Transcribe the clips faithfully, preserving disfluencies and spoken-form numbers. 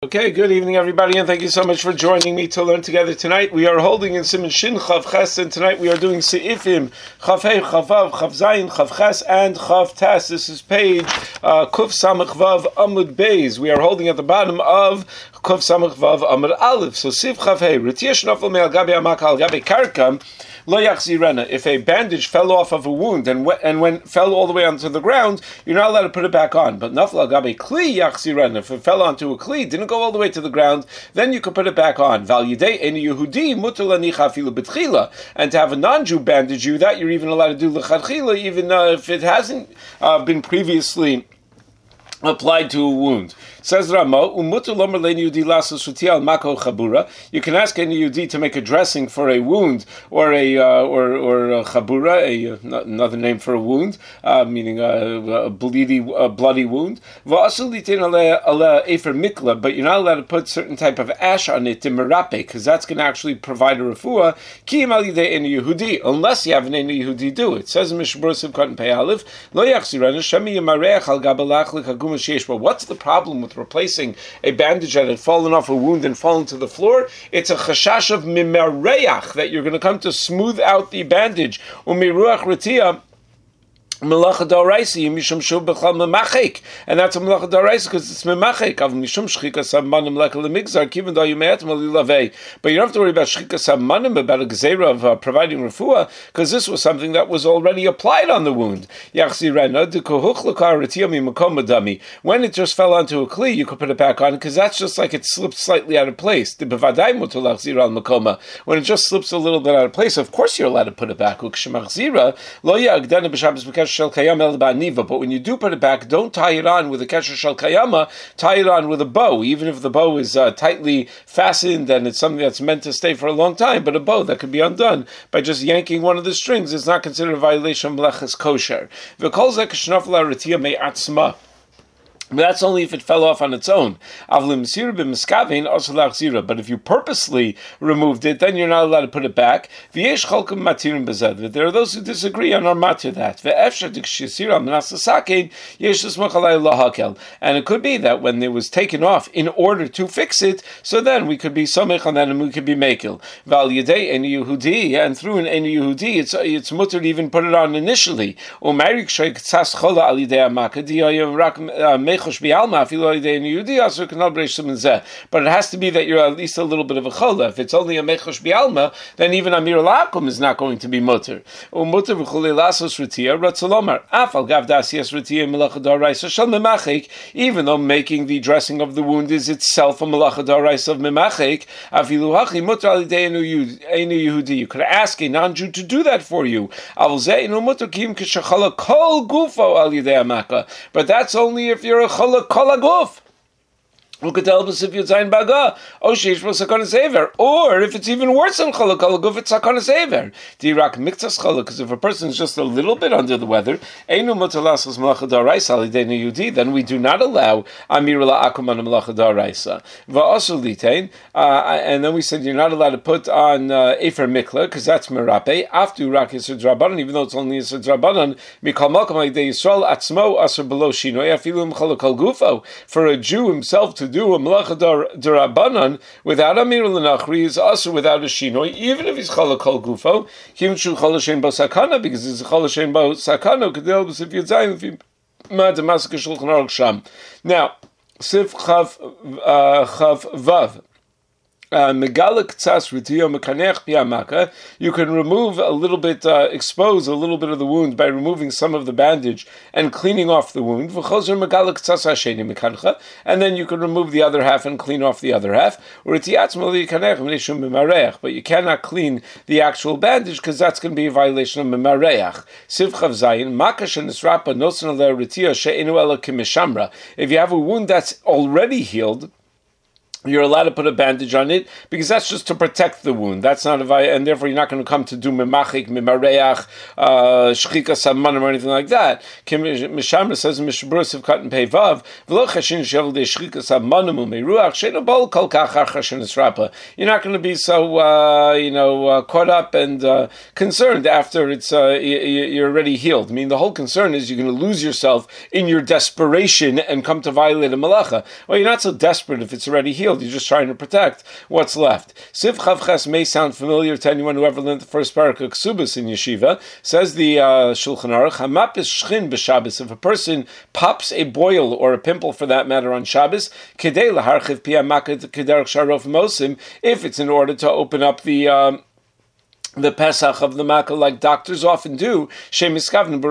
Okay, good evening, everybody, and thank you so much for joining me to learn together tonight. We are holding in Siman Shin Chav Ches, and tonight we are doing Seifim Chav Hey, Chav Vav, Chav Zayin, Chav Ches, and Chav Tes. This is page uh, Kuf Samach Vav Amud Beis. We are holding at the bottom of Kuf Samach Vav Amud Aleph. So Siv Chav Hey, Retiya Shnafel Me'al Gabi Amak Al Gabi Karka. Lo yachzirena. If a bandage fell off of a wound and went, and went fell all the way onto the ground, you're not allowed to put it back on. But nafla gabe kli yachzirena. If it fell onto a kli, didn't go all the way to the ground, then you could put it back on. Val yidei eni Yehudi mutar lanicha afilu betchila. And to have a non-Jew bandage you, that you're even allowed to do lechatchila, even uh, if it hasn't uh, been previously applied to a wound. Says Ramo, Umutu lomer le'ni Yehudi lasos rutiya al mako chabura. You can ask any Yehudi to make a dressing for a wound or a uh, or or a chabura, a uh, another name for a wound, uh, meaning a, a bloody a bloody wound. Va'asul litin ale ale efer mikla, but you're not allowed to put certain type of ash on it to merape, because that's going to actually provide a refuah. Ki im al yidei eni Yehudi, unless you have an eni Yehudi do it. Says Mishmur Siv Cotton Pei Aleph, Lo yachzirena shemi yamareach al gabalach lekaguma sheish. But what's the problem with replacing a bandage that had fallen off a wound and fallen to the floor? It's a chashash of mimareach, that you're going to come to smooth out the bandage. Umiruach retiya Melacha d'oraisa mishum shu b'chal memachik, and that's a melacha d'oraisa because it's memachik. Av mishum shchika sabmanim leka lemigzar, even though you may have to malilavei, but you don't have to worry about shchika sabmanim, about a gzeira of uh, providing refuah, because this was something that was already applied on the wound. Yachzirena dekohuch lekar retiya mimakom madami. When it just fell onto a kli, you could put it back on, because that's just like it slipped slightly out of place. The bevadai mutar lachzir al makoma. When it just slips a little bit out of place, of course you're allowed to put it back. Ukshemachzira lo yagdana b'shabbos b'kesh shel kayama el ba'niva. But when you do put it back, don't tie it on with a kesher shel kayama. Tie it on with a bow, even if the bow is uh, tightly fastened and it's something that's meant to stay for a long time. But a bow that could be undone by just yanking one of the strings is not considered a violation of meleches kosher. V'kol zeh k'shnafla retiya me'atzma. But that's only if it fell off on its own. But if you purposely removed it, then you're not allowed to put it back. There are those who disagree on our matter that. And it could be that when it was taken off in order to fix it, so then we could be samech on that and we could be mekil. And through an eni Yehudi, it's it's mutter to even put it on initially. But it has to be that you're at least a little bit of a chola. If it's only a mechosh bialma, then even Amir Lakum is not going to be mutter. Even though making the dressing of the wound is itself a melacha d'oraisa of memachik, you could ask a non-Jew to do that for you. But that's only if you're a chala kol haguf. Who could tell us if you're zayin baga? Oh, sheish was sakana sever. Or if it's even worse than chala kol haguf, it's sakana sever. Dirak miktas chala, because if a person is just a little bit under the weather, einu mutar lasos melacha d'oraisa alidei Yehudi, then we do not allow amir la'akum on melacha d'oraisa. Va'asu litein, and then we said you're not allowed to put on uh, efer mikla, because that's merape. After rak yisur drabanan, even though it's only yisur drabanan, mikal malkam alidei Yisrael atzmo asur below shinoi afilu mchala kol gufo. For a Jew himself to do a melacha d'Rabbanan without amir l'nachri is also without a shinoi, even if he's chala kol gufo, kimchu chala shein bo sakana, because it's a chala shein bo sakana. Kedel b'sif yadzayin v'im ma demaska shulchan aruch sham. Now, sif chav uh, chav vav. Uh, you can remove a little bit, uh, expose a little bit of the wound by removing some of the bandage and cleaning off the wound. And then you can remove the other half and clean off the other half. But you cannot clean the actual bandage because that's going to be a violation of memareach. If you have a wound that's already healed, you're allowed to put a bandage on it because that's just to protect the wound. That's not a via, and therefore you're not going to come to do memachik, mimareach, shchika samanim or anything like that. Mishamra says in Mishabura of Cotton Pei Vav, v'lo chashin shevel de shchika samanim u'meiruach she'no bol kol kach har chashin esrapa. You're not going to be so uh, you know uh, caught up and uh, concerned after it's uh, you're already healed. I mean, the whole concern is you're going to lose yourself in your desperation and come to violate a malacha. Well, you're not so desperate if it's already healed. You're just trying to protect what's left. Siv Chavches may sound familiar to anyone who ever learned the first parak of Ksubas in yeshiva. Says the uh, Shulchan Aruch, Hamap is shchin b'Shabbos. If a person pops a boil or a pimple, for that matter, on Shabbos, kedei laharchiv pia makad kederach sharof mosim, if it's in order to open up the um, the Pesach of the Makkah, like doctors often do, they're trying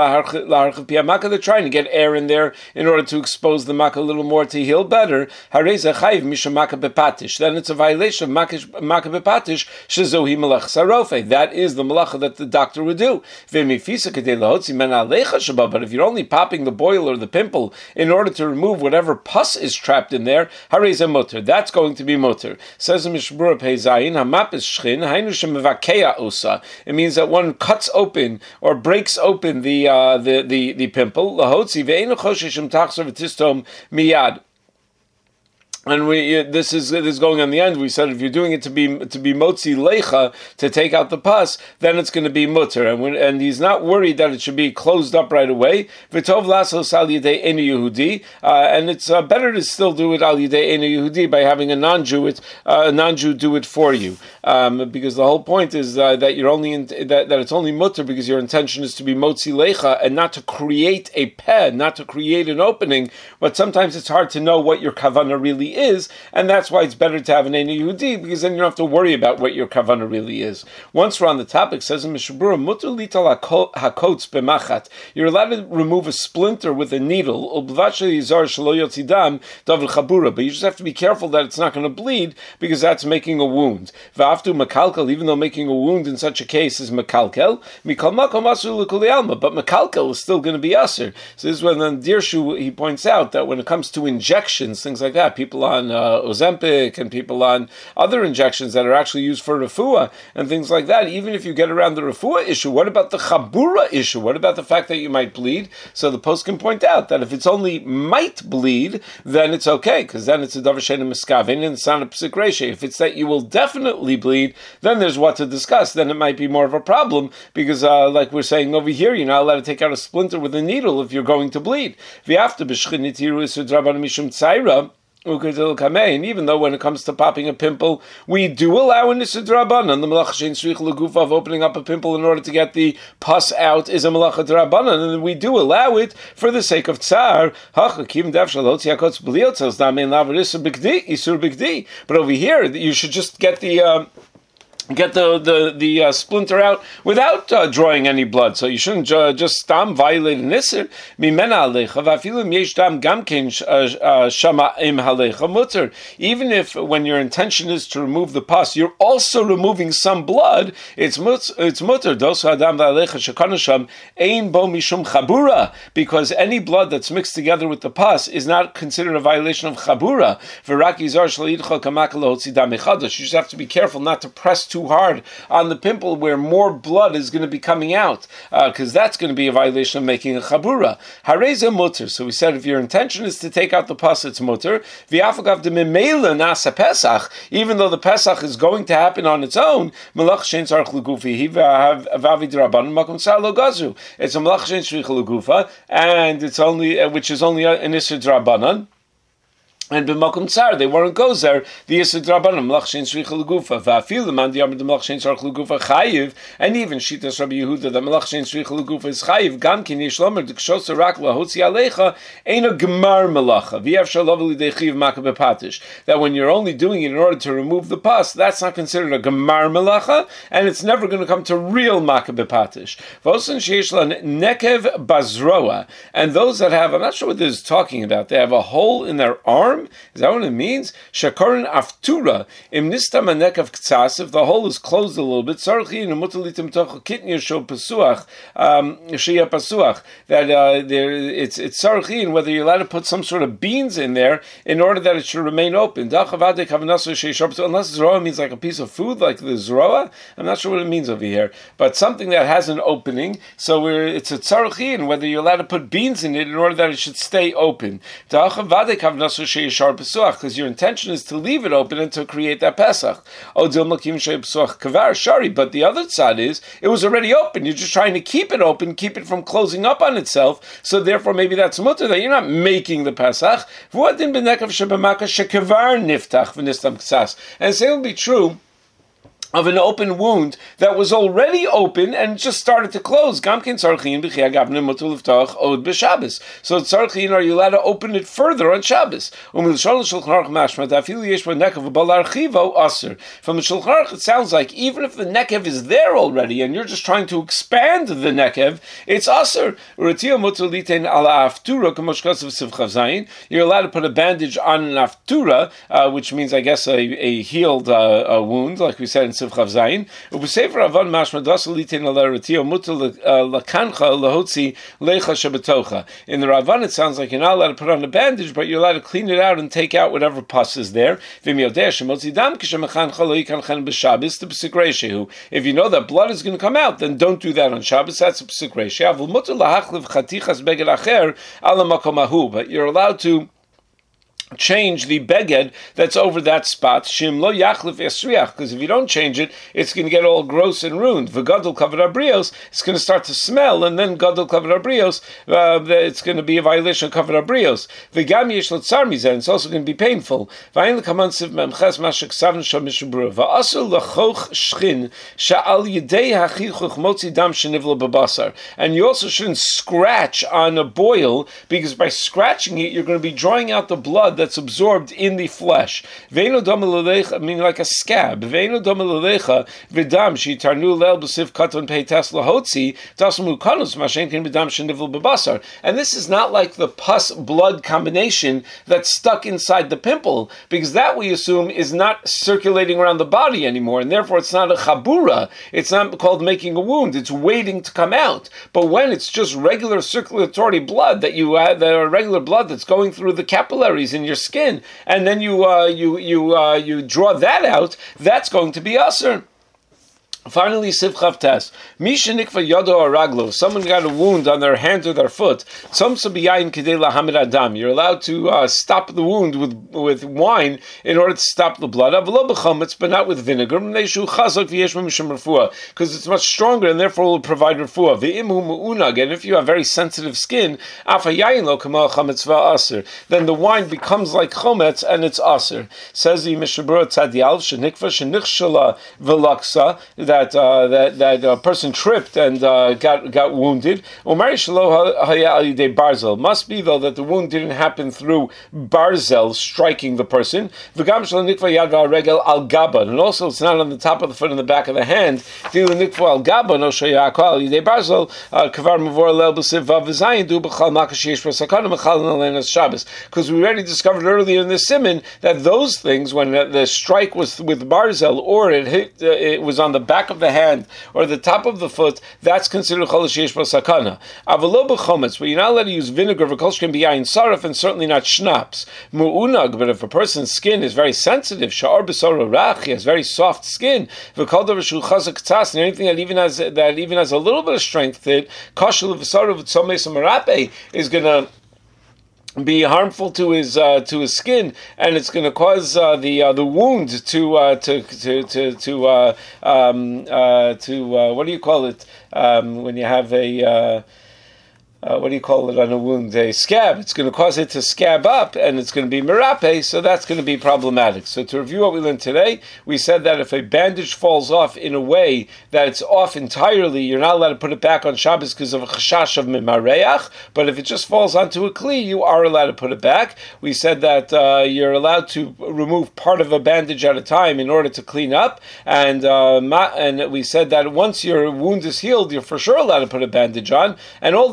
to get air in there in order to expose the Makkah a little more to heal better. Then it's a violation of Makkah bepatish, that is the malacha that the doctor would do. But if you're only popping the boil or the pimple in order to remove whatever pus is trapped in there, that's going to be mutter. Says the Mishbura Pei Zayin, Hamap is shchin, hainu shemevakeh. It means that one cuts open or breaks open the uh, the, the the pimple. Miyad. And we this is this is going on the end. We said if you're doing it to be to be motzi lecha, to take out the pus, then it's going to be mutter. And when, and he's not worried that it should be closed up right away. V'tov lasos al yidei enu Yehudi, and it's uh, better to still do it al yidei enu Yehudi by having a non-Jew it uh, a non-Jew do it for you, um, because the whole point is uh, that you're only in, that that it's only mutter because your intention is to be motzi lecha and not to create a peh, not to create an opening. But sometimes it's hard to know what your kavanah really is, and that's why it's better to have an Ein Yehudi, because then you don't have to worry about what your kavanah really is. Once we're on the topic, says in Mishabura, muter lital hakots b'machat. You're allowed to remove a splinter with a needle, but you just have to be careful that it's not going to bleed, because that's making a wound. V'aftu makalkel, even though making a wound in such a case is makalkel, mikal makom asur l'kuli alma, but makalkel is still going to be asur. So this is when the Dirshu, he points out that when it comes to injections, things like that, people on uh, Ozempic and people on other injections that are actually used for refuah and things like that, even if you get around the refuah issue, what about the chabura issue? What about the fact that you might bleed? So the post can point out that if it's only might bleed, then it's okay, because then it's a davar she'eino miskavin and it's not a psik reisha. If it's that you will definitely bleed, then there's what to discuss. Then it might be more of a problem, because uh, like we're saying over here, you're not allowed to take out a splinter with a needle if you're going to bleed. And even though when it comes to popping a pimple, we do allow an Isur D'Rabbanan, the Malacha Shein Tzrich L'Gufa of opening up a pimple in order to get the pus out is a Malacha D'Rabbanan, and we do allow it for the sake of Tsar. But over here, you should just get the... Um, Get the the the uh, splinter out without uh, drawing any blood, so you shouldn't uh, just stam violate an iser. Mimena alecha v'afilu yesh dam gamkein shama im halecha mutter. Even if when your intention is to remove the pus, you're also removing some blood. It's mut it's mutter dos adam v'alecha shekanasham ein bo mishum chabura, because any blood that's mixed together with the pus is not considered a violation of chabura. V'raki zar shleidcha kamakalo hotzi dam echadash. You just have to be careful not to press too too hard on the pimple where more blood is going to be coming out, because uh, that's going to be a violation of making a chabura. Hareza mutter. So we said if your intention is to take out the pus, it's mutter. V'afagav de memela nasa pesach. Even though the pesach is going to happen on its own, melach shein tzarich l'gufi v'avi d'rabbanan makom tzar lo gazu. It's a melach shein tzarich l'gufa, and it's only uh, which is only an isur d'rabbanan. And b'makom tsar, they weren't goes there. The Yisur D'Rabbanan Melach Shein Tzrich L'Gufa v'afil man di'amar Melach Shein Tzarich L'Gufa chayiv, and even Shitas Rabbi Yehuda that Melach Shein Tzrich L'Gufa is chayiv. Gam kin yesh lomer d'kshos rak lahotzi alecha ein a gemar melacha v'yav shalav l'idei chiv maka bepatish. That when you're only doing it in order to remove the pus, that's not considered a gemar melacha, and it's never going to come to real maka bepatish. V'osan sheyesh la nekev bazroa, and those that have, I'm not sure what this is talking about. They have a hole in their arm. warm? Is that what it means? Shakorin aftura im nistam anekav ktsas. If the hole is closed a little bit, sarchin umutalitim tocho kitnir shel pasuach um shia pasuach. That uh, there it's it's sarchin whether you're allowed to put some sort of beans in there in order that it should remain open. Unless zroa means like a piece of food, like the zroa. I'm not sure what it means over here, but something that has an opening. So we're, it's a tzarchin whether you're allowed to put beans in it in order that it should stay open. Because your intention is to leave it open and to create that Pesach. But the other side is, it was already open. You're just trying to keep it open, keep it from closing up on itself. So therefore, maybe that's mutter, that you're not making the Pesach. And the same will be true of an open wound that was already open and just started to close. So tzarchin, are you allowed to open it further on Shabbos? From the Shulchan Aruch, it sounds like even if the nekev is there already and you're just trying to expand the nekev, it's aser. You're allowed to put a bandage on an aftura, uh, which means, I guess, a, a healed uh, a wound, like we said in Chav Zayin. U'b'sefer Avon mashma dasa litin alaratio mutal lakancha lahotzi lecha shebetocha. In the Ravan, it sounds like you're not allowed to put on a bandage, but you're allowed to clean it out and take out whatever pus is there. If you know that blood is going to come out, then don't do that on Shabbos. That's a psik reisha. But you're allowed to change the beged that's over that spot. Shim lo yachlif esriach, because if you don't change it, it's going to get all gross and ruined. V'gadol kavod abrios, it's going to start to smell, and then gadol kavod abrios, uh, it's going to be a violation of kavod abrios. V'gam yesh l'tzar mizeh, it's also going to be painful. V'ayin l'kaman siv memches mashak savn shom mishabura. V'asul l'choch shchin sha'al yidei hachichuch motzi dam shenivlo babasar. And you also shouldn't scratch on a boil, because by scratching it, you're going to be drawing out the blood that's absorbed in the flesh. Ve'eno dama l'lecha, meaning like a scab. Ve'eno dama l'lecha v'dam she'tarnu leil b'sif katon peitas lahotzi tasmu kanus mashenkin b'dam shenivul b'basar. And this is not like the pus-blood combination that's stuck inside the pimple, because that we assume is not circulating around the body anymore, and therefore it's not a chabura. It's not called making a wound. It's waiting to come out. But when it's just regular circulatory blood that you have, the regular blood that's going through the capillaries in your skin, and then you uh, you you uh, you draw that out, that's going to be usher. Finally, Sivchav Tes. Misha Nikva Yodo Araglo. Someone got a wound on their hand or their foot. Some Sabiyayin Kedei Lahamid Adam. You're allowed to uh, stop the wound with with wine in order to stop the blood. Avlo b'chometz, but not with vinegar. Mneishu Chazok v'yesh mishum refuah, because it's much stronger and therefore will provide refuah. V'imu mu'unag. And if you have very sensitive skin, Afayayin lo kamal chometz va'aser, then the wine becomes like chometz and it's aser. Says the Mishabura Tzadial Shenikva Shenichshala Velaksa, that That uh, that that a person tripped and uh, got got wounded. Barzel must be though that the wound didn't happen through barzel striking the person. And also it's not on the top of the foot and the back of the hand. Because we already discovered earlier in the Siman that those things, when the strike was with barzel or it hit, uh, it was on the back of the hand or the top of the foot, that's considered chol sheyesh bo sakana. Avalo b'chometz, but you're not allowed to use vinegar, v'kol sheken b'yayin saraf, and certainly not schnapps. Mu'unag, but if a person's skin is very sensitive, sha'ar b'sor rach, he has very soft skin, v'kol davar shu chazak tzas, and anything that even has that even has a little bit of strength to it, kashel v'sor v'tzomes marape, is going to be harmful to his uh, to his skin, and it's going to cause uh, the uh, the wound to uh, to to to to uh, um, uh, to uh, what do you call it um, when you have a uh, Uh, what do you call it on a wound? A scab. It's going to cause it to scab up, and it's going to be merape, so that's going to be problematic. So to review what we learned today, we said that if a bandage falls off in a way that it's off entirely, you're not allowed to put it back on Shabbos because of a chashash of mimareach, but if it just falls onto a kli, you are allowed to put it back. We said that uh, you're allowed to remove part of a bandage at a time in order to clean up, and uh, ma- and we said that once your wound is healed, you're for sure allowed to put a bandage on, and all these things are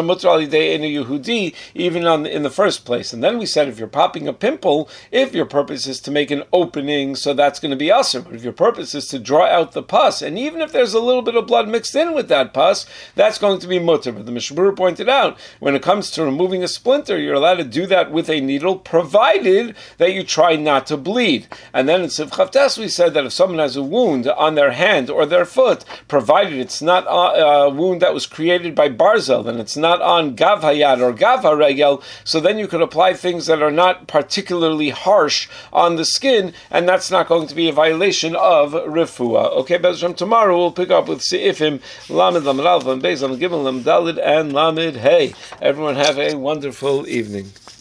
are mutter al yidei ein Yehudi, even on in the first place. And then we said if you're popping a pimple, if your purpose is to make an opening, so that's going to be asur. But if your purpose is to draw out the pus, and even if there's a little bit of blood mixed in with that pus, that's going to be mutter. But the Mishnah Berurah pointed out, when it comes to removing a splinter, you're allowed to do that with a needle, provided that you try not to bleed. And then in Siv Chavtes we said that if someone has a wound on their hand or their foot, provided it's not a wound that was created by barzel, and it's not on gav hayad or gav haregel, so then you could apply things that are not particularly harsh on the skin, and that's not going to be a violation of refuah. Okay, Bezram, tomorrow we'll pick up with Seifim, Lamed, Lamed Alpha, and Beis, Lamed Gimel, Lamed Dalid, and Lamed Hey. Everyone have a wonderful evening.